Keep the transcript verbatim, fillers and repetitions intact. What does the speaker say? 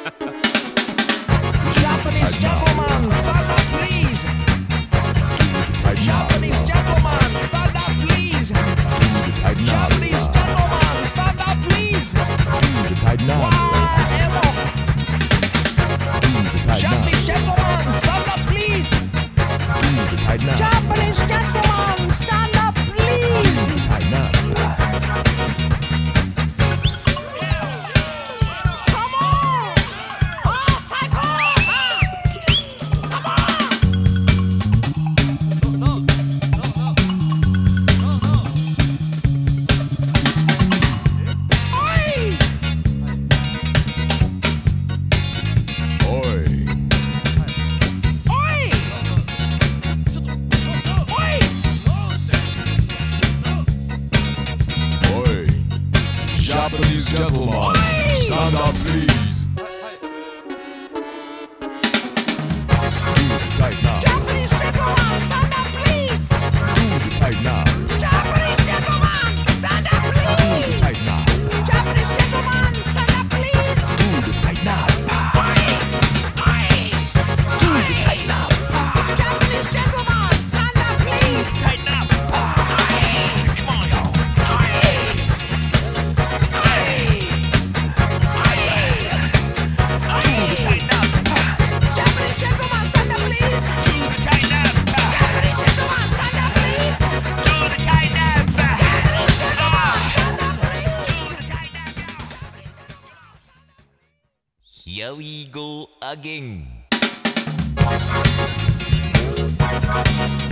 Japanese gentleman, stand up, please. Japanese gentleman, stand up, please. Japanese gentleman, stand up, please. Why, hello. Japanese gentleman, stand up, please. Japanese gentleman, stand up, please. Come on. Oh, psycho. Come on. Oi. Oi. Japanese gentleman, stand up please. Tighten up. Japanese gentleman, stand up, please. Tighten up. Japanese gentleman, stand up, please. Tighten up. Japanese gentleman, stand up, please. Tighten up. Tighten up. Japanese gentleman, stand up, please. Tighten up. Come on, y'all. Tighten up. Japanese gentleman, stand up, please. Do the tighten up. Japanese gentleman, stand up, please. Do the tighten up. Japanese gentleman, stand up, please. Do the tighten up. Here we go again.